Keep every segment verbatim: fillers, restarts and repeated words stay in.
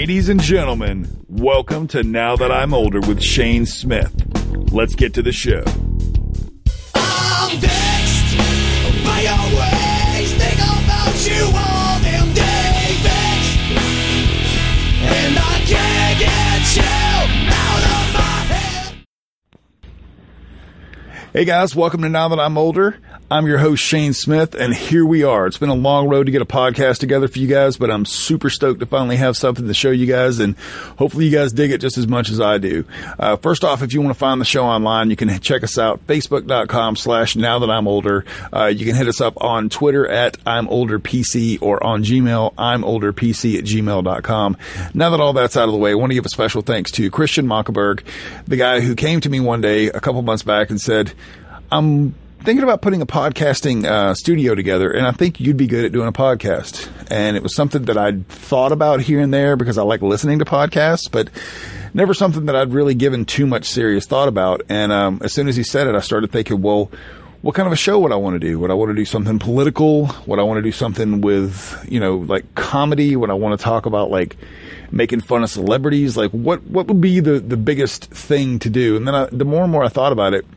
Ladies and gentlemen, welcome to Now That I'm Older with Shane Smith. Let's get to the show. I'm vexed by your ways. Think about you all damn day. Vexed, and I can't get you out of my head. Hey guys, welcome to Now That I'm Older. I'm your host, Shane Smith, and here we are. It's been a long road to get a podcast together for you guys, but I'm super stoked to finally have something to show you guys, and hopefully you guys dig it just as much as I do. Uh, first off, if you want to find the show online, you can check us out, facebook.com slash now that I'm older. Uh, you can hit us up on Twitter at I'm Older P C or on Gmail, I'm Older P C at gmail dot com. Now that all that's out of the way, I want to give a special thanks to Christian Mockenberg, the guy who came to me one day a couple months back and said, I'm thinking about putting a podcasting uh, studio together, and I think you'd be good at doing a podcast. And it was something that I'd thought about here and there because I like listening to podcasts, but never something that I'd really given too much serious thought about. And um, as soon as he said it, I started thinking, well, what kind of a show would I want to do? Would I want to do something political? Would I want to do something with, you know, like comedy? Would I want to talk about like making fun of celebrities? Like what, what would be the, the biggest thing to do? And then I, the more and more I thought about it,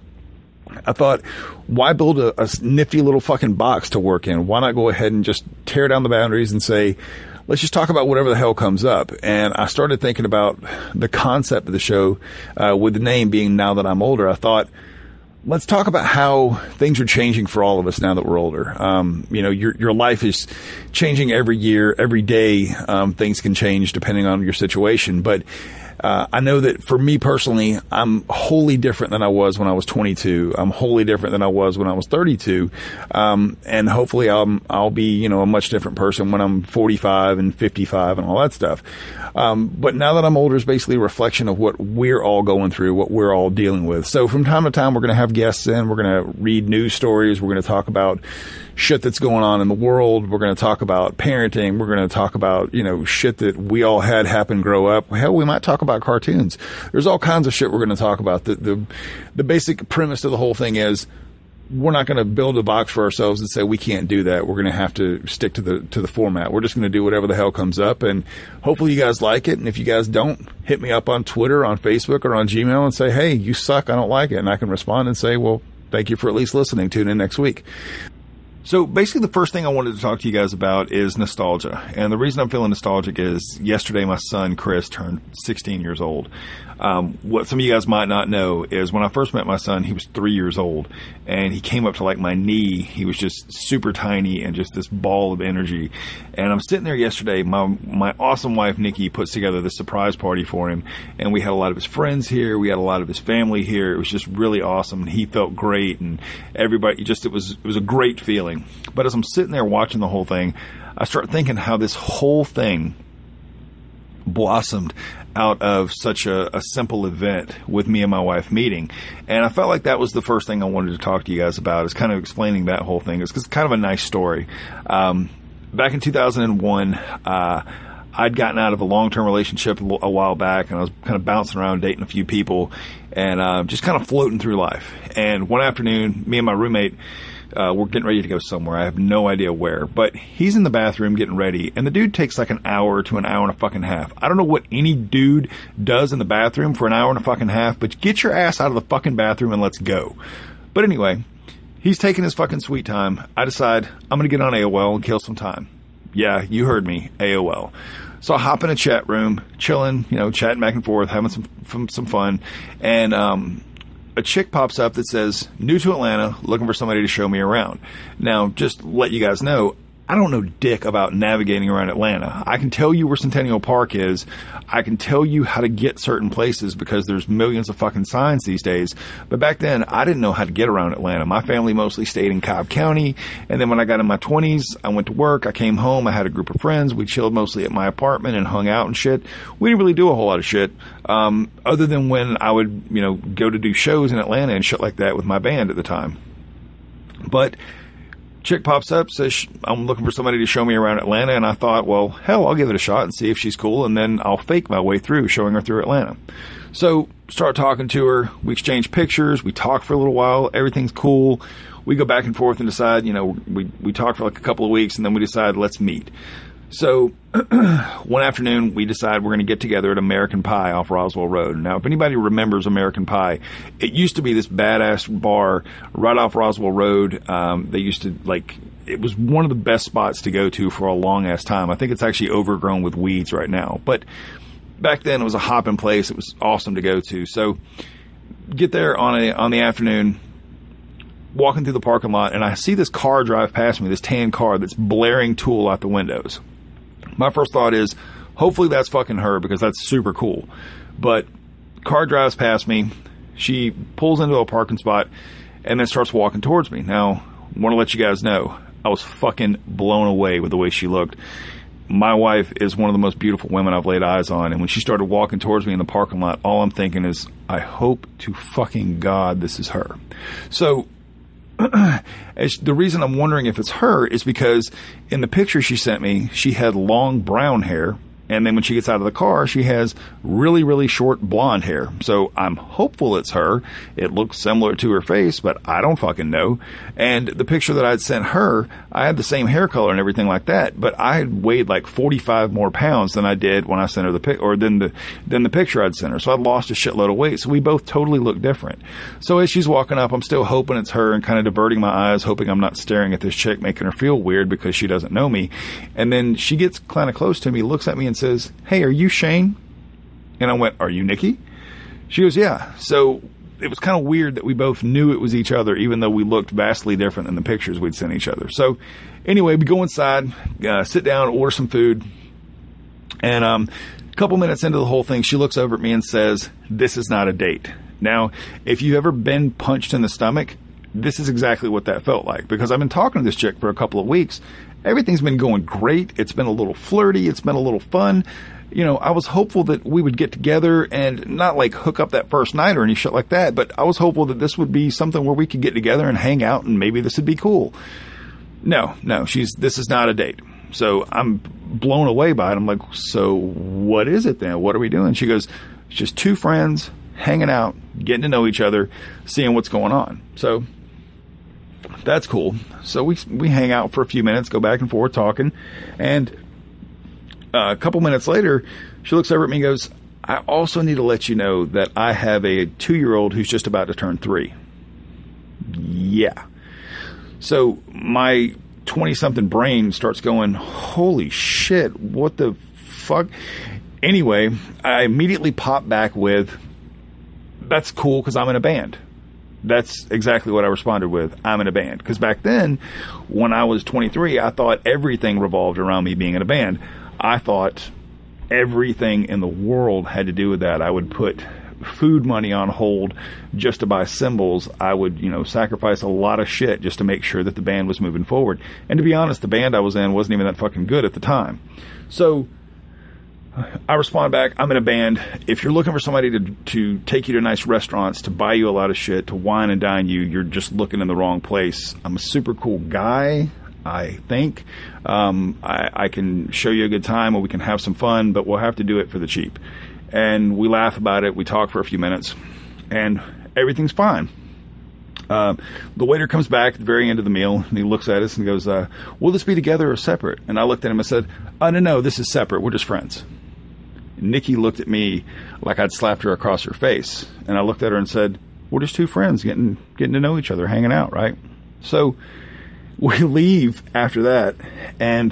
I thought, why build a, a nifty little fucking box to work in? Why not go ahead and just tear down the boundaries and say, let's just talk about whatever the hell comes up? And I started thinking about the concept of the show, uh, with the name being Now That I'm Older. I thought, let's talk about how things are changing for all of us now that we're older. Um, you know, your, your life is changing every year, every day. Um, things can change depending on your situation, but Uh, I know that for me personally, I'm wholly different than I was when I was twenty-two. I'm wholly different than I was when I was thirty-two. Um, and hopefully I'll, I'll be, you know, a much different person when I'm forty-five and fifty-five and all that stuff. Um, but now that I'm older is basically a reflection of what we're all going through, what we're all dealing with. So from time to time, we're going to have guests in. We're going to read news stories. We're going to talk about shit that's going on in the world. We're going to talk about parenting. We're going to talk about, you know, shit that we all had happen grow up. Hell, we might talk about cartoons. There's all kinds of shit we're going to talk about. The, the, the basic premise of the whole thing is we're not going to build a box for ourselves and say we can't do that. We're going to have to stick to the, to the format. We're just going to do whatever the hell comes up, and hopefully you guys like it. And if you guys don't, hit me up on Twitter, on Facebook, or on Gmail and say, hey, you suck. I don't like it. And I can respond and say, well, thank you for at least listening. Tune in next week. So basically the first thing I wanted to talk to you guys about is nostalgia. And the reason I'm feeling nostalgic is yesterday my son, Chris, turned sixteen years old. Um, what some of you guys might not know is when I first met my son, he was three years old, and he came up to like my knee. He was just super tiny and just this ball of energy. And I'm sitting there yesterday. My, my awesome wife, Nikki, puts together this surprise party for him. And we had a lot of his friends here. We had a lot of his family here. It was just really awesome. And he felt great. And everybody just, it was, it was a great feeling. But as I'm sitting there watching the whole thing, I start thinking how this whole thing blossomed out of such a, a simple event with me and my wife meeting. And I felt like that was the first thing I wanted to talk to you guys about, is kind of explaining that whole thing. It's, it's kind of a nice story. Um, back in two thousand one, uh, I'd gotten out of a long-term relationship a, a while back, and I was kind of bouncing around dating a few people and uh, just kind of floating through life. And one afternoon, me and my roommate, Uh, we're getting ready to go somewhere. I have no idea where, but he's in the bathroom getting ready, and the dude takes like an hour to an hour and a fucking half. I don't know what any dude does in the bathroom for an hour and a fucking half, but get your ass out of the fucking bathroom and let's go. But anyway, he's taking his fucking sweet time. I decide I'm going to get on A O L and kill some time. Yeah, you heard me, A O L. So I hop in a chat room, chilling, you know, chatting back and forth, having some, some fun, and, um, a chick pops up that says, new to Atlanta, looking for somebody to show me around. Now, just to let you guys know, I don't know dick about navigating around Atlanta. I can tell you where Centennial Park is. I can tell you how to get certain places because there's millions of fucking signs these days. But back then, I didn't know how to get around Atlanta. My family mostly stayed in Cobb County. And then when I got in my twenties, I went to work. I came home. I had a group of friends. We chilled mostly at my apartment and hung out and shit. We didn't really do a whole lot of shit, um, other than when I would, you know, go to do shows in Atlanta and shit like that with my band at the time. But chick pops up, says I'm looking for somebody to show me around Atlanta, and I thought, well, hell, I'll give it a shot and see if she's cool, and then I'll fake my way through showing her through Atlanta. So start talking to her. We exchange pictures. We talk for a little while. Everything's cool. We go back and forth and decide, you know, we, we talk for like a couple of weeks, and then we decide, let's meet. So one afternoon, we decide we're going to get together at American Pie off Roswell Road. Now, if anybody remembers American Pie, it used to be this badass bar right off Roswell Road. Um, they used to, like, it was one of the best spots to go to for a long-ass time. I think it's actually overgrown with weeds right now. But back then, it was a hopping place. It was awesome to go to. So get there on a on the afternoon, walking through the parking lot, and I see this car drive past me, this tan car that's blaring Tool out the windows. My first thought is, hopefully that's fucking her, because that's super cool. But car drives past me. She pulls into a parking spot and then starts walking towards me. Now, I want to let you guys know, I was fucking blown away with the way she looked. My wife is one of the most beautiful women I've laid eyes on. And when she started walking towards me in the parking lot, all I'm thinking is, I hope to fucking God this is her. So the reason I'm wondering if it's her is because in the picture she sent me, she had long brown hair. And then when she gets out of the car, she has really, really short blonde hair. So I'm hopeful it's her. It looks similar to her face, but I don't fucking know. And the picture that I'd sent her, I had the same hair color and everything like that, but I had weighed like forty-five more pounds than I did when I sent her the pic, or than the, than the picture I'd sent her. So I'd lost a shitload of weight. So we both totally look different. So as she's walking up, I'm still hoping it's her and kind of diverting my eyes, hoping I'm not staring at this chick, making her feel weird because she doesn't know me. And then she gets kind of close to me, looks at me and says, "Hey, are you Shane?" And I went, "Are you Nikki?" She goes, "Yeah." So it was kind of weird that we both knew it was each other, even though we looked vastly different than the pictures we'd sent each other. So anyway, we go inside, uh, sit down, order some food. And um, a couple minutes into the whole thing, she looks over at me and says, "This is not a date." Now, if you've ever been punched in the stomach, this is exactly what that felt like, because I've been talking to this chick for a couple of weeks. Everything's been going great. It's been a little flirty. It's been a little fun. You know, I was hopeful that we would get together and not like hook up that first night or any shit like that, but I was hopeful that this would be something where we could get together and hang out and maybe this would be cool. No, no, she's, this is not a date. So I'm blown away by it. I'm like, so what is it then? What are we doing? She goes, it's just two friends hanging out, getting to know each other, seeing what's going on. So that's cool. So we we hang out for a few minutes, go back and forth talking, and uh, a couple minutes later, she looks over at me and goes, "I also need to let you know that I have a two-year-old who's just about to turn three." Yeah. So my twenty-something brain starts going, holy shit, what the fuck? Anyway, I immediately pop back with, "That's cool because I'm in a band." That's exactly what I responded with. I'm in a band. Because back then, when I was twenty-three, I thought everything revolved around me being in a band. I thought everything in the world had to do with that. I would put food money on hold just to buy cymbals. I would, you know, sacrifice a lot of shit just to make sure that the band was moving forward. And to be honest, the band I was in wasn't even that fucking good at the time. So I respond back, "I'm in a band. If you're looking for somebody to to take you to nice restaurants, to buy you a lot of shit, to wine and dine you, you're just looking in the wrong place. I'm a super cool guy, I think. Um, I, I can show you a good time, or we can have some fun, but we'll have to do it for the cheap." And we laugh about it. We talk for a few minutes, and everything's fine. Uh, the waiter comes back at the very end of the meal, and he looks at us and goes, uh, "Will this be together or separate?" And I looked at him and said, "Oh, no, no, this is separate. We're just friends." Nikki looked at me like I'd slapped her across her face. And I looked at her and said, "We're just two friends getting getting to know each other, hanging out, right?" So we leave after that, and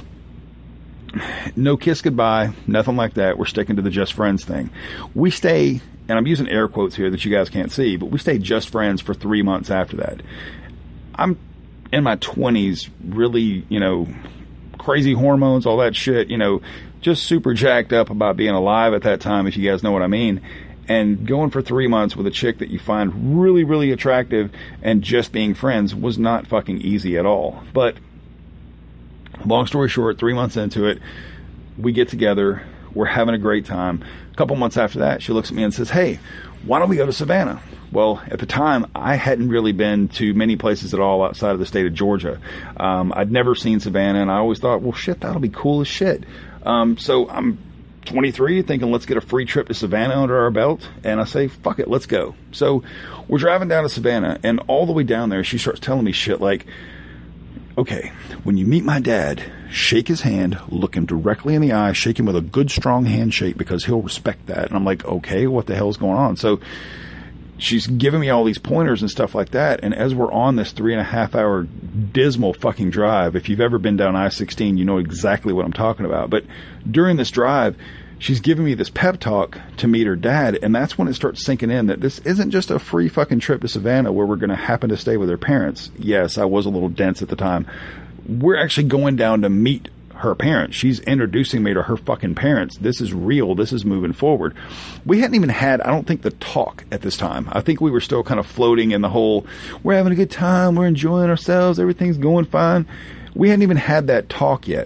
no kiss goodbye, nothing like that. We're sticking to the just friends thing. We stay, and I'm using air quotes here that you guys can't see, but we stay just friends for three months after that. I'm in my twenties, really, you know, crazy hormones, all that shit, you know, just super jacked up about being alive at that time, if you guys know what I mean. And going for three months with a chick that you find really, really attractive and just being friends was not fucking easy at all. But long story short, three months into it, we get together. We're having a great time. A couple months after that, she looks at me and says, "Hey, why don't we go to Savannah?" Well, at the time, I hadn't really been to many places at all outside of the state of Georgia. Um, I'd never seen Savannah, and I always thought, well, shit, that'll be cool as shit. Um, so I'm twenty-three, thinking let's get a free trip to Savannah under our belt. And I say, fuck it, let's go. So we're driving down to Savannah, and all the way down there, she starts telling me shit like, okay, when you meet my dad, shake his hand, look him directly in the eye, shake him with a good, strong handshake because he'll respect that. And I'm like, okay, what the hell's going on? So she's giving me all these pointers and stuff like that. And as we're on this three and a half hour dismal fucking drive, if you've ever been down I sixteen, you know exactly what I'm talking about. But during this drive, she's giving me this pep talk to meet her dad, and that's when it starts sinking in that this isn't just a free fucking trip to Savannah where we're going to happen to stay with her parents. Yes, I was a little dense at the time. We're actually going down to meet her parents. She's introducing me to her fucking parents. This is real. This is moving forward. We hadn't even had, I don't think, the talk at this time. I think we were still kind of floating in the whole, we're having a good time, we're enjoying ourselves, everything's going fine. We hadn't even had that talk yet.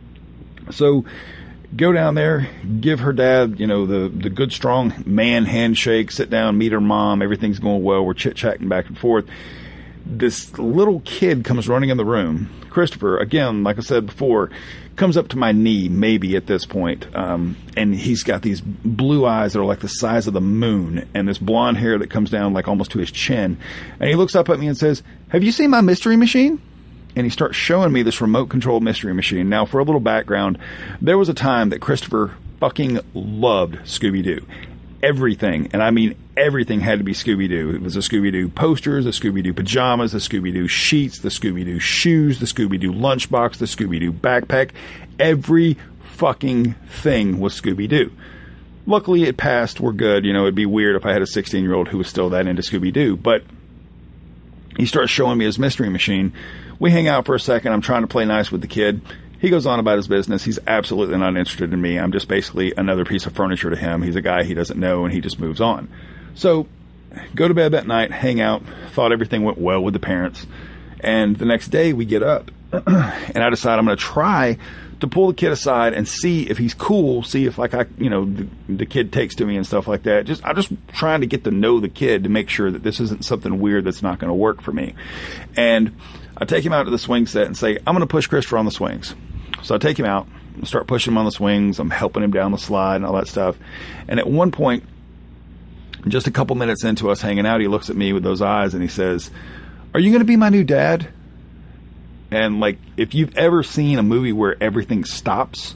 So go down there, give her dad, you know, the, the good, strong man handshake, sit down, meet her mom. Everything's going well. We're chit-chatting back and forth. This little kid comes running in the room. Christopher, again, like I said before, comes up to my knee, maybe at this point. Um, and he's got these blue eyes that are like the size of the moon and this blonde hair that comes down like almost to his chin. And he looks up at me and says, have you seen my mystery machine? And he starts showing me this remote control mystery machine. Now, for a little background, there was a time that Christopher fucking loved Scooby-Doo. Everything, and I mean everything, had to be Scooby-Doo. It was the Scooby-Doo posters, the Scooby-Doo pajamas, the Scooby-Doo sheets, the Scooby-Doo shoes, the Scooby-Doo lunchbox, the Scooby-Doo backpack. Every fucking thing was Scooby-Doo. Luckily, it passed. We're good. You know, it'd be weird if I had a sixteen-year-old who was still that into Scooby-Doo. But he starts showing me his mystery machine. We hang out for a second. I'm trying to play nice with the kid. He goes on about his business. He's absolutely not interested in me. I'm just basically another piece of furniture to him. He's a guy he doesn't know, and he just moves on. So, go to bed that night, hang out, thought everything went well with the parents. And the next day, we get up, and I decide I'm going to try to pull the kid aside and see if he's cool, see if, like, I, you know, the, the kid takes to me and stuff like that. Just I'm just trying to get to know the kid to make sure that this isn't something weird that's not going to work for me. And I take him out to the swing set and say, I'm going to push Christopher on the swings. So I take him out, start pushing him on the swings. I'm helping him down the slide and all that stuff. And at one point, just a couple minutes into us hanging out, he looks at me with those eyes and he says, are you going to be my new dad? And, like, if you've ever seen a movie where everything stops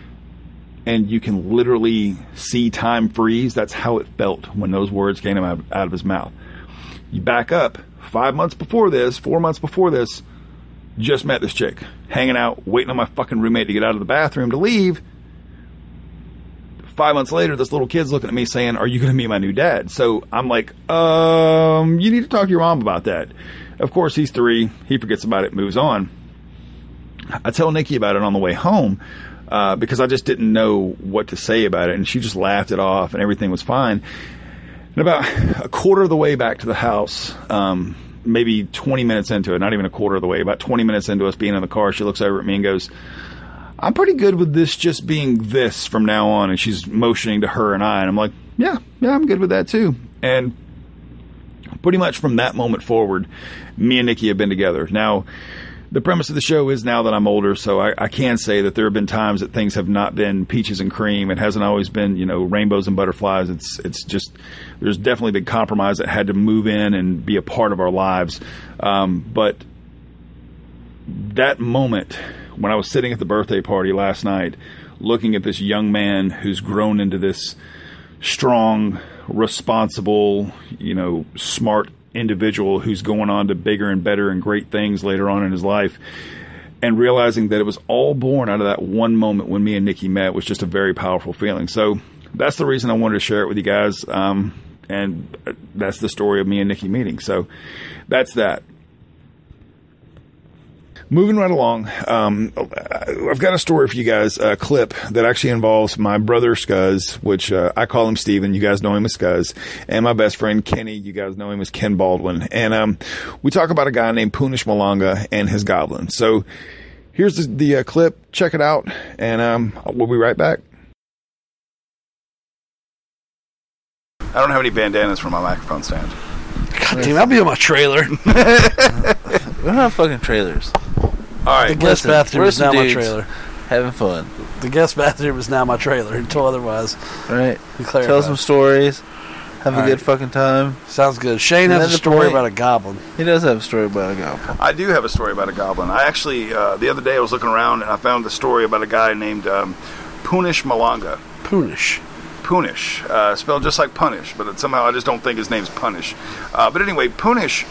and you can literally see time freeze, that's how it felt when those words came out, out of his mouth. You back up. Five months before this, four months before this, just met this chick, hanging out, waiting on my fucking roommate to get out of the bathroom to leave. Five months later, this little kid's looking at me saying, are you going to meet my new dad? So I'm like, um, you need to talk to your mom about that. Of course, he's three. He forgets about it, moves on. I tell Nikki about it on the way home uh, because I just didn't know what to say about it. And she just laughed it off and everything was fine. And about a quarter of the way back to the house, um, maybe twenty minutes into it, not even a quarter of the way, about twenty minutes into us being in the car, she looks over at me and goes, I'm pretty good with this just being this from now on. And she's motioning to her and I. And I'm like, yeah, yeah, I'm good with that too. And pretty much from that moment forward, me and Nikki have been together. Now, the premise of the show is now that I'm older, so I, I can say that there have been times that things have not been peaches and cream. It hasn't always been, you know, rainbows and butterflies. It's it's just, there's definitely been compromise that had to move in and be a part of our lives. Um, but that moment when I was sitting at the birthday party last night, looking at this young man who's grown into this strong, responsible, you know, smart individual who's going on to bigger and better and great things later on in his life, and realizing that it was all born out of that one moment when me and Nikki met was just a very powerful feeling. So that's the reason I wanted to share it with you guys. Um, and that's the story of me and Nikki meeting. So that's that. Moving right along, um, I've got a story for you guys, a clip that actually involves my brother Scuzz, which uh, I call him Steven. You guys know him as Scuzz. And my best friend Kenny. You guys know him as Ken Baldwin. And um, we talk about a guy named Punish Malanga and his goblin. So here's the, the uh, clip. Check it out. And um, we'll be right back. I don't have any bandanas for my microphone stand. God damn, I'll be on my trailer. We don't have fucking trailers. All right. The guest Listen, bathroom we're is now some my dudes trailer. Having fun. The guest bathroom is now my trailer until otherwise. Right. We clarify. Tell some stories. Have All a good right. fucking time. Sounds good. Shane And has then a the story point- about a goblin. He does have a story about a goblin. I do have a story about a goblin. I actually, uh, the other day I was looking around and I found the story about a guy named um, Punish Malanga. Punish. Punish, uh, spelled just like punish, but somehow I just don't think his name's Punish. Uh, but anyway, Punish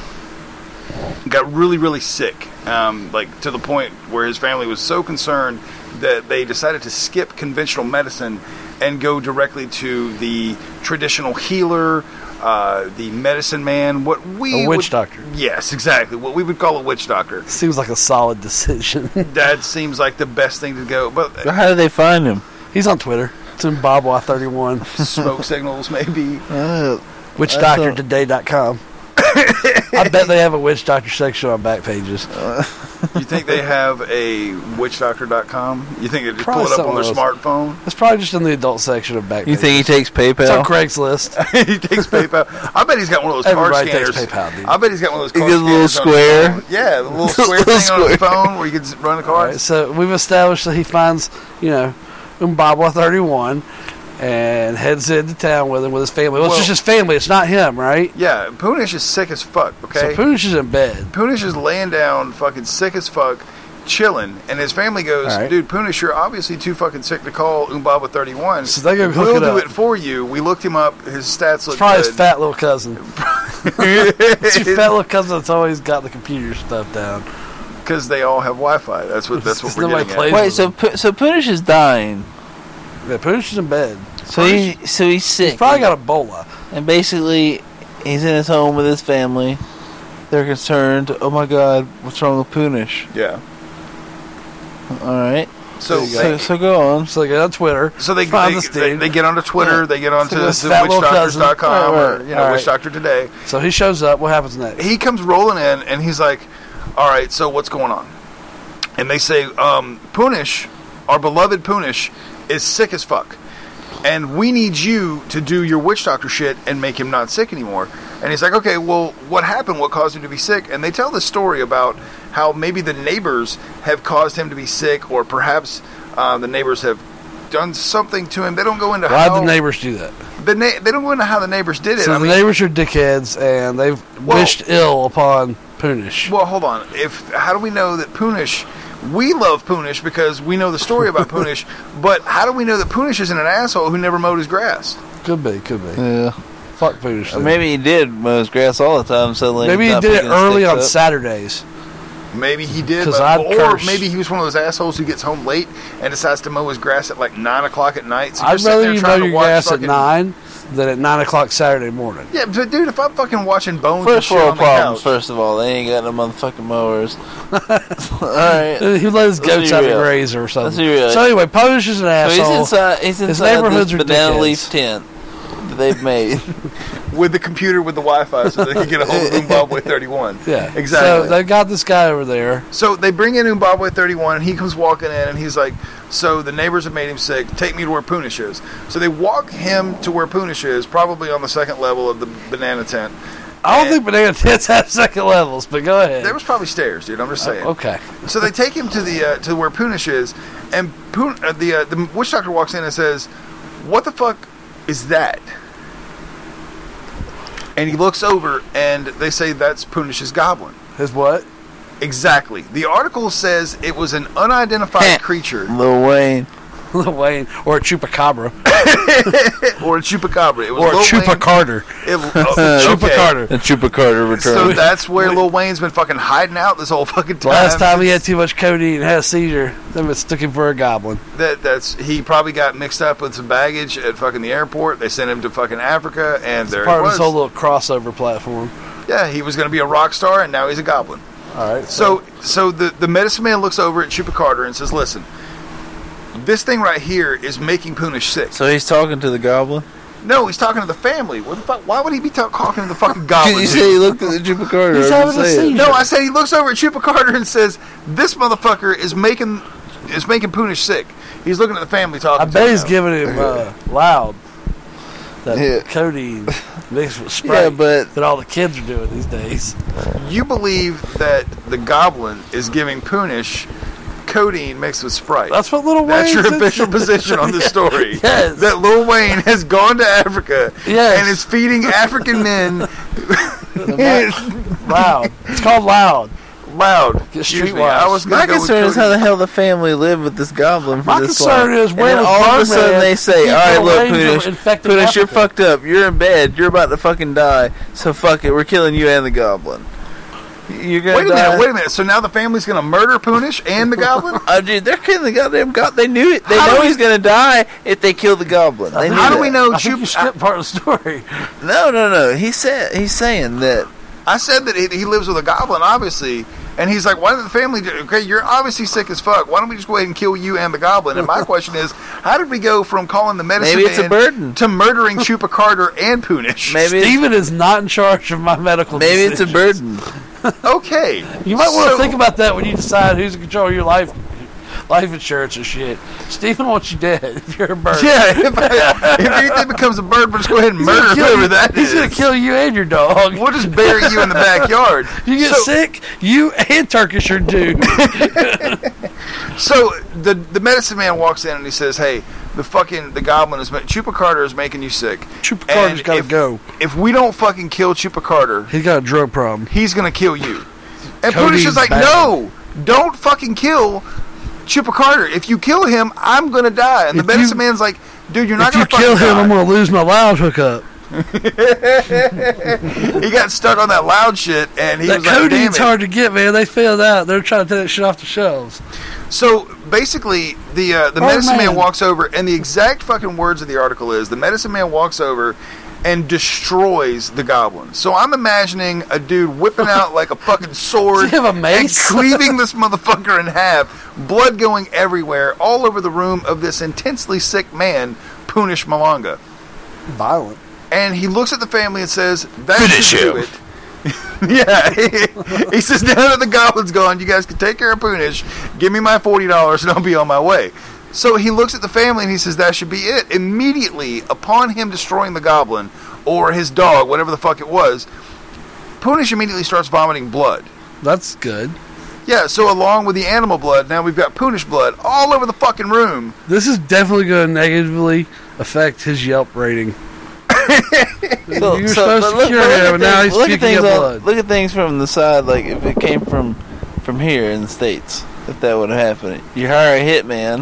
got really, really sick, um, like to the point where his family was so concerned that they decided to skip conventional medicine and go directly to the traditional healer, uh, the medicine man, what we A witch would- doctor. Yes, exactly. What we would call a witch doctor. Seems like a solid decision. That seems like the best thing to go. But But how did they find him? He's on Twitter. It's in Bob Y thirty-one. smoke signals, maybe. Uh, witch I doctor thought- today dot com. I bet they have a witch doctor section on back pages. You think they have a witch doctor dot com? You think they just Probably pull it up on their something smartphone? It's probably just in the adult section of back You pages. think he takes It's on PayPal? Craigslist. He takes PayPal. I bet he's got one of those card Everybody takes scanners. PayPal, dude. I bet he's got one of those He card gets a little scanners on his square. phone. Yeah, the little square Little thing on his square. phone where you can run the All right, cards. so we've established that he finds, you know, Umbabwa thirty-one and heads into town with him with his family. Well, it's Well- just his family. It's not him, right? Yeah, Punish is sick as fuck, okay? So Punish is in bed. Punish is laying down fucking sick as fuck, chilling, and his family goes, All right. dude, Punish, you're obviously too fucking sick to call Umbaba thirty-one. So they go hook we'll it do up. it for you. We looked him up. His stats It's look probably his good. fat little cousin. It's your fat little cousin that's always got the computer stuff down. Because they all have Wi-Fi. That's what that's what we're Nobody getting plays at. Wait, so Pu- so Punish is dying. Yeah, Punish is in bed. So he so he's sick. He's probably got Ebola. And basically, he's in his home with his family. They're concerned. Oh my God, what's wrong with Punish? Yeah. All right. So There you go. So, they, so go on. So they get on Twitter. so they find they, this they, dude. they get onto Twitter. Yeah. They get onto So the this fat witch little doctors dot com cousin. or Right, you know right. Witch Doctor Today. So he shows up. What happens next? He comes rolling in and he's like, "All right, so what's going on?" And they say, um, "Punish, our beloved Punish, is sick as fuck, and we need you to do your witch doctor shit and make him not sick anymore." And he's like, "Okay, well, what happened? What caused him to be sick?" And they tell this story about how maybe the neighbors have caused him to be sick, or perhaps uh, the neighbors have done something to him. They don't go into Why'd how the neighbors do that? the na- they don't go into how the neighbors did it. So I the mean, neighbors are dickheads, and they've Well- wished ill upon Punish. well, hold on. If how do we know that Punish? We love Punish because we know the story about Punish. But how do we know that Punish isn't an asshole who never mowed his grass? Could be, could be. Yeah. Fuck Punish. Or then. maybe he did mow his grass all the time. Suddenly, Maybe he not did it picking early sticks on up. Saturdays. Maybe he did, 'Cause but, I'd or curse. maybe he was one of those assholes who gets home late and decides to mow his grass at like nine o'clock at night. So you're I'd sitting rather there you mow trying to your watch grass at fucking- nine than at nine o'clock Saturday morning. Yeah, but dude, if I'm fucking watching Bones and First shit world on the problems. couch, First of all, they ain't got no motherfucking mowers. all right. He let his Let's goats be out to real. graze or something. Let's be real. So anyway, Punish is an So he's asshole. inside. He's His inside neighborhoods this are banana dickheads. leaf tent that they've made. with the computer with the Wi-Fi, so they can get a hold of Zimbabwe thirty-one. Yeah, exactly. So they got this guy over there. So they bring in Umbabwe thirty-one, and he comes walking in, and he's like, so the neighbors have made him sick. Take me to where Punish is. So they walk him to where Punish is, probably on the second level of the banana tent. I don't And think banana tents have second levels, but go ahead. there was probably stairs, dude. I'm just saying. Okay. So they take him to the uh, to where Punish is, and Pun- uh, the uh, the witch doctor walks in and says, "What the fuck is that?" And he looks over, and they say that's Punish's goblin. His what? Exactly. The article says it was an unidentified creature, Lil Wayne. Lil Wayne or a chupacabra or a chupacabra. It was or a Lil chupa Wayne. Carter. It, oh, Chupa okay. Carter. And Chupacabra So returned. that's where Lil Wayne's been fucking hiding out this whole fucking time. Last time he had too much codeine and had a seizure, they mistook him for a goblin. That that's he probably got mixed up with some baggage at fucking the airport. They sent him to fucking Africa, and there Part he of was. this whole little crossover platform. Yeah, he was going to be a rock star, and now he's a goblin. All right. So, so the the medicine man looks over at Chupa Carter and says, "Listen, this thing right here is making Punish sick." So he's talking to the goblin? No, he's talking to the family. What the fuck? Why would he be ta- talking to the fucking goblin? Did you dude? say he looked at the Chupacabra? He's I'm having just a saying. seizure. No, I said he looks over at Chupa Carter and says, "This motherfucker is making is making Punish sick." He's looking at the family talking. I to bet him he's now. giving him uh, loud. That Yeah. codeine mixed with Sprite Yeah, but that all the kids are doing these days. You believe that the goblin is giving Punish codeine mixed with Sprite. That's what Lil Wayne That's your said. official position on this story. Yes. That Lil Wayne has gone to Africa Yes. and is feeding African men Loud. It's called Loud. loud. Get Excuse me. streetwise. I was My gonna go with concern is how codeine. the hell the family lived with this goblin for My this concern long. is where and then was all of a Birdman sudden they say, keep "All right, the look, Waynes from Punish, infecting Punish, you're Africa?" fucked up. You're in bed. You're about to fucking die. So fuck it. We're killing you and the goblin. You're gonna Wait a die. minute, wait a minute. So now the family's going to murder Punish and the goblin? Oh, dude, they're killing the goddamn goblin. They knew it. They How know do we- he's gonna die if they kill the goblin. They knew How do that. we know I think you Chup- skipped part of the story. No, no, no. He said he's saying that. I said that he, he lives with a goblin, obviously, and he's like, why did the family do, okay, you're obviously sick as fuck. Why don't we just go ahead and kill you and the goblin? And my question is, how did we go from calling the medicine Maybe it's a man burden. to murdering Chupa Carter and Punish? Maybe it's, Steven is not in charge of my medical maybe it's a decisions. burden. Okay. You might want to So- think about that when you decide who's in control of your life life insurance and shit. Stephen wants you dead if you're a bird. Yeah, if, I, if anything becomes a bird, we'll just go ahead and murder Kill whoever you- that He's is. going to kill you and your dog. We'll just bury you in the backyard. You get so, sick, you and Turkish are doomed. So the the medicine man walks in and he says, "Hey, the fucking the goblin is ma- Chupa Carter is making you sick. Chupacabras And got to if- go. If we don't fucking kill Chupa Carter, He's got a drug problem. he's gonna kill you." And Codeine's Punish is like, bad. "No, don't fucking kill Chupa Carter. If you kill him, I'm gonna die." And If the medicine you- man's like, "Dude, you're not If you gonna kill fucking him, die." I'm going to lose my loud hookup. He got stuck on that loud shit, and he That was like, "Damn codeine's it." hard to get, man. They found out. They're trying to take that shit off the shelves. So basically, the uh, the Oh, medicine man. man. walks over, and the exact fucking words of the article is the medicine man walks over and destroys the goblin. So I'm imagining a dude whipping out like a fucking sword Does he have a mace? and cleaving this motherfucker in half, blood going everywhere, all over the room of this intensely sick man, Punish Malanga. Violent. And he looks at the family and says, "That Finish should do him." it." Yeah, he says, "Now that the goblin's gone, you guys can take care of Punish. Give me my forty dollars, and I'll be on my way." So he looks at the family and he says, "That should be it." Immediately upon him destroying the goblin or his dog, whatever the fuck it was, Punish immediately starts vomiting blood. That's good. Yeah, so along with the animal blood, now we've got Punish blood all over the fucking room. This is definitely going to negatively affect his Yelp rating. So, You're so, supposed but to look, cure but look him, at and now things- he's look at puking things up on- blood. Look at things from the side, like if it came from from here in the States, if that would have happened. You hire a hitman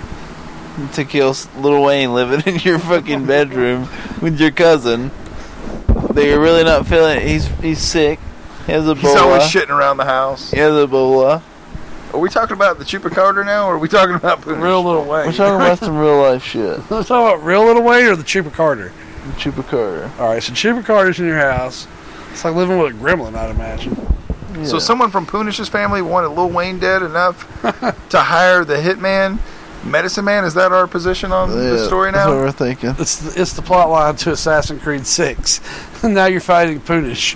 to kill s- Lil Wayne living in your fucking bedroom with your cousin. That you're really not feeling it. He's he's sick. He has Ebola. He's always shitting around the house. He has Ebola. Are we talking about the Chupa Carter now, or are we talking about Punish? Real Little Wayne. We're talking about some real life shit. Let's talk about Real Little Wayne or the Chupa Carter. Chupa Carter. All right, so Chupa Carter's in your house. It's like living with a gremlin, I'd imagine. So Yeah. someone from Punish's family wanted Lil Wayne dead enough to hire the hitman, Medicine Man. Is that our position on the Yeah, story That's what now? we're thinking. It's the, it's the plot line to Assassin's Creed six. Now you're fighting Punish.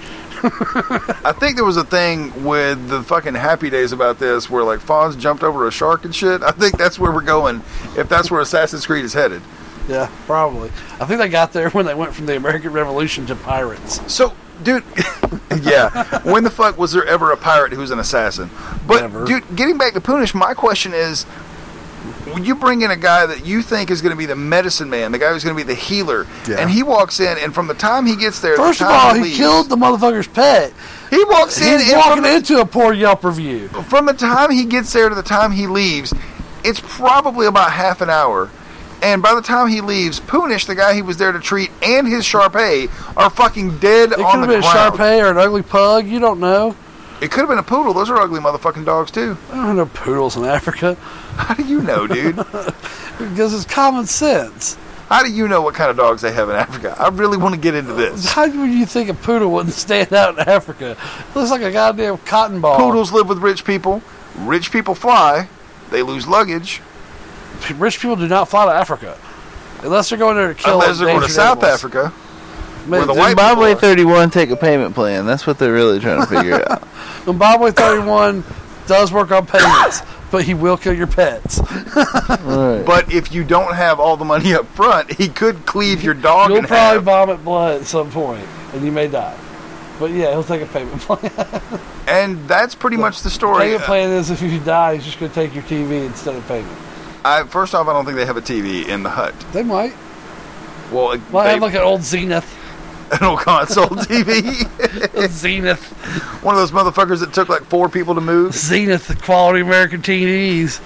I think there was a thing with the fucking Happy Days about this, where like Fonz jumped over a shark and shit. I think that's where we're going. If that's where Assassin's Creed is headed. Yeah, probably. I think they got there when they went from the American Revolution to pirates. So, dude, yeah. When the fuck was there ever a pirate who's an assassin? But, Never. dude, getting back to Punish, my question is, when you bring in a guy that you think is going to be the medicine man, the guy who's going to be the healer, Yeah. and he walks in, and from the time he gets there, to First the of time all, he leaves, killed the motherfucker's pet. He walks in, He's and walking from the, into a poor Yelp review. from the time he gets there to the time he leaves, it's probably about half an hour. And by the time he leaves, Punish, the guy he was there to treat, and his Shar-Pei are fucking dead It could on have the been a ground. Shar-Pei or an ugly pug. You don't know. It could have been a poodle. Those are ugly motherfucking dogs, too. I don't know poodles in Africa How do you know, dude? because it's common sense. How do you know what kind of dogs they have in Africa? I really want to get into this. How would you think a poodle wouldn't stand out in Africa? It looks like a goddamn cotton ball. Poodles live with rich people. Rich people fly. They lose luggage. Rich people do not fly to Africa unless they're going there to kill. Unless they're going to endangered South animals. Africa. Man, where the white Zimbabwe people are. thirty-one take a payment plan. That's what they're really trying to figure out. Zimbabwe thirty-one does work on payments, but he will kill your pets. Right. But if you don't have all the money up front, he could cleave your dog You'll in probably half. vomit blood at some point, and you may die. But yeah, he'll take a payment plan. And that's pretty much the story. Payment plan is if you die, he's just going to take your T V instead of payment. I, first off, I don't think they have a T V in the hut. They might. Well, Might they, have like an old Zenith. an old console T V. Zenith. One of those motherfuckers that took like four people to move. Zenith, the quality American T Vs.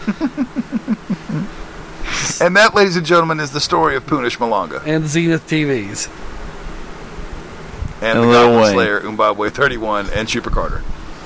And that, ladies and gentlemen, is the story of Punish Malanga. And Zenith T Vs. And, And the Lil Goblin Wayne. Slayer, Umbabwe thirty-one, and Super Carter.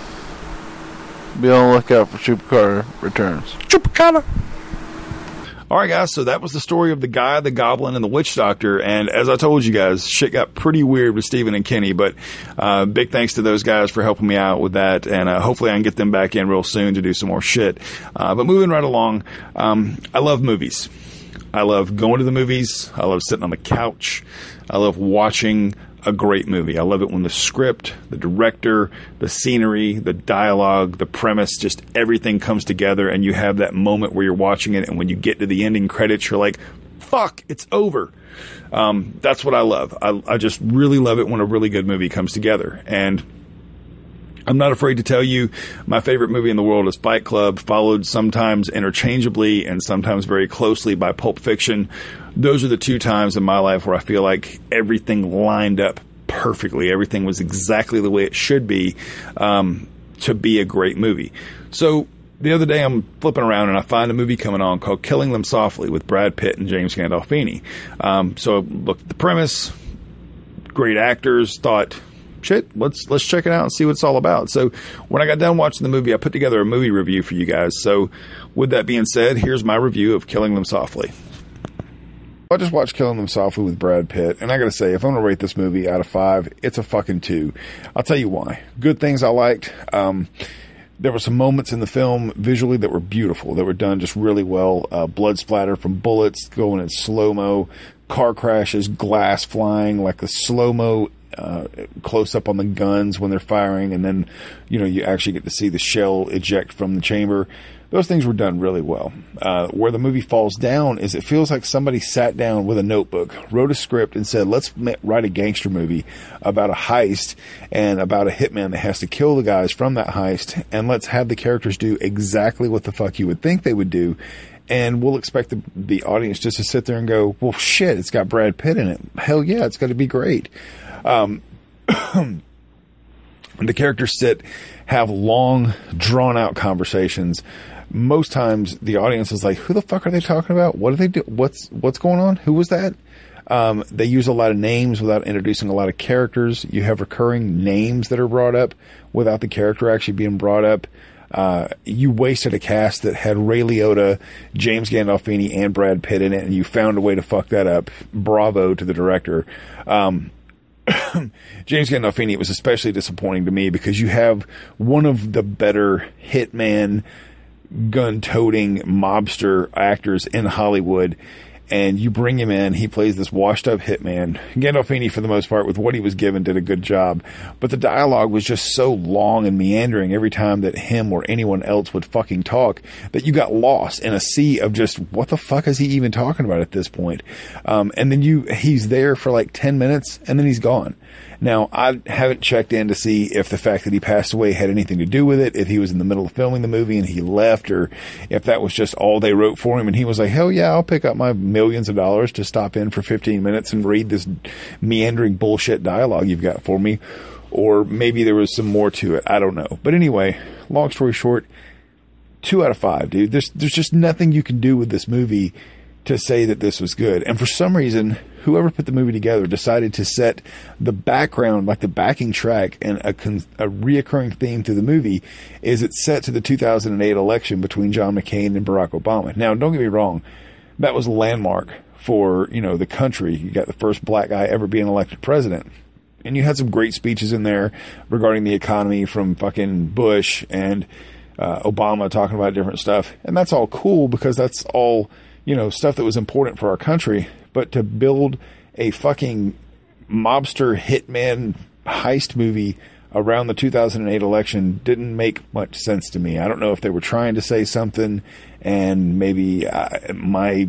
Be on the lookout for Super Carter Returns. Chupacabra. All right, guys, so that was the story of the guy, the goblin, and the witch doctor. And as I told you guys, shit got pretty weird with Stephen and Kenny. But uh, big thanks to those guys for helping me out with that. And uh, hopefully I can get them back in real soon to do some more shit. Uh, but moving right along, um, I love movies. I love going to the movies. I love sitting on the couch. I love watching a great movie. I love it when the script, the director, the scenery, the dialogue, the premise, just everything comes together and you have that moment where you're watching it and when you get to the ending credits, you're like, fuck, it's over. Um, that's what I love. I, I just really love it when a really good movie comes together. And I'm not afraid to tell you my favorite movie in the world is Fight Club, followed sometimes interchangeably and sometimes very closely by Pulp Fiction. Those are the two times in my life where I feel like everything lined up perfectly. Everything was exactly the way it should be um, to be a great movie. So the other day I'm flipping around and I find a movie coming on called Killing Them Softly with Brad Pitt and James Gandolfini. Um, so I looked at the premise, great actors, thought, shit, let's let's check it out and see what it's all about. So when I got done watching the movie, I put together a movie review for you guys. So with that being said, here's my review of Killing Them Softly. I just watched Killing Them Softly with Brad Pitt, and I gotta say, if I'm gonna rate this movie out of five, it's a fucking two. I'll tell you why. Good things I liked. Um, there were some moments in the film visually that were beautiful, that were done just really well. Uh, blood splatter from bullets going in slow-mo, car crashes, glass flying, like the slow-mo uh, close up on the guns when they're firing, and then, you know, you actually get to see the shell eject from the chamber. Those things were done really well. Uh, where the movie falls down is it feels like somebody sat down with a notebook, wrote a script, and said, let's write a gangster movie about a heist and about a hitman that has to kill the guys from that heist, and let's have the characters do exactly what the fuck you would think they would do, and we'll expect the, the audience just to sit there and go, well, shit, it's got Brad Pitt in it. Hell yeah, it's got to be great. Um, the characters sit, have long, drawn-out conversations. Most times the audience is like, who the fuck are they talking about? What do they do? What's, what's going on? Who was that? Um, they use a lot of names without introducing a lot of characters. You have recurring names that are brought up without the character actually being brought up. Uh, you wasted a cast that had Ray Liotta, James Gandolfini, and Brad Pitt in it, and you found a way to fuck that up. Bravo to the director. Um, James Gandolfini, it was especially disappointing to me because you have one of the better hitman, gun-toting mobster actors in Hollywood, and you bring him in, he plays this washed-up hitman. Gandolfini, for the most part, with what he was given, did a good job, but the dialogue was just so long and meandering every time that him or anyone else would fucking talk that you got lost in a sea of just, what the fuck is he even talking about at this point? Um, and then you, he's there for like ten minutes, and then he's gone. Now, I haven't checked in to see if the fact that he passed away had anything to do with it, if he was in the middle of filming the movie and he left, or if that was just all they wrote for him and he was like, hell yeah, I'll pick up my millions of dollars to stop in for fifteen minutes and read this meandering bullshit dialogue you've got for me. Or maybe there was some more to it. I don't know. But anyway, long story short, two out of five, dude. There's, there's just nothing you can do with this movie to say that this was good. And for some reason, whoever put the movie together decided to set the background, like the backing track, and a, con- a reoccurring theme to the movie is it's set to the two thousand eight election between John McCain and Barack Obama. Now, don't get me wrong. That was a landmark for, you know, the country. You got the first black guy ever being elected president. And you had some great speeches in there regarding the economy from fucking Bush and uh, Obama talking about different stuff. And that's all cool because that's all, you know, stuff that was important for our country. But to build a fucking mobster hitman heist movie around the two thousand eight election didn't make much sense to me. I don't know if they were trying to say something and maybe I, my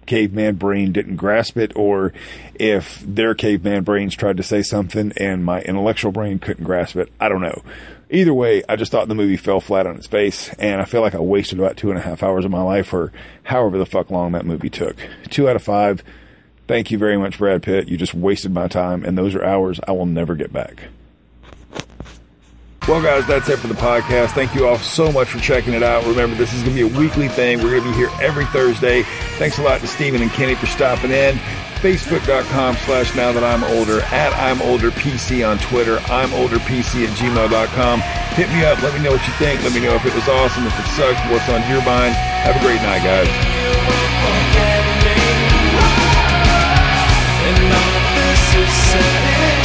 caveman brain didn't grasp it, or if their caveman brains tried to say something and my intellectual brain couldn't grasp it. I don't know. Either way, I just thought the movie fell flat on its face, and I feel like I wasted about two and a half hours of my life, or however the fuck long that movie took. Two out of five. Thank you very much, Brad Pitt. You just wasted my time, and those are hours I will never get back. Well, guys, that's it for the podcast. Thank you all so much for checking it out. Remember, this is going to be a weekly thing. We're going to be here every Thursday. Thanks a lot to Steven and Kenny for stopping in. Facebook.com slash now that I'm older, at I'm older P C on Twitter, I'm older P C at gmail dot com. Hit me up. Let me know what you think. Let me know if it was awesome, if it sucked, what's on your mind. Have a great night, guys. And all this is said.